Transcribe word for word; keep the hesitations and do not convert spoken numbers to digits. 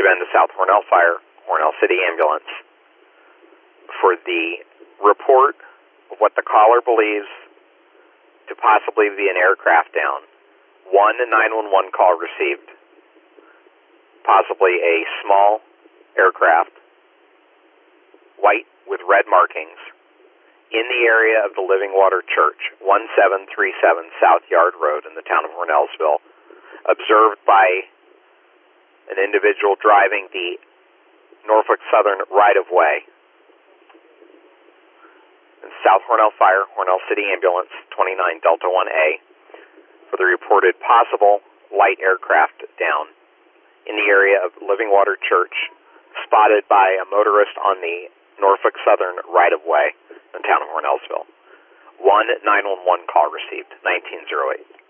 have been the South Hornell Fire, Hornell City Ambulance, for the report of what the caller believes to possibly be an aircraft down. One nine one one call received, possibly a small aircraft, white with red markings, in the area of the Living Water Church, one seven three seven South Yard Road in the town of Hornellsville, observed by an individual driving the Norfolk Southern right-of-way. South Hornell Fire, Hornell City Ambulance, twenty-nine Delta one A, for the reported possible light aircraft down in the area of Living Water Church, spotted by a motorist on the Norfolk Southern right-of-way in the town of Hornellsville. One nine one one call received, nineteen oh eight.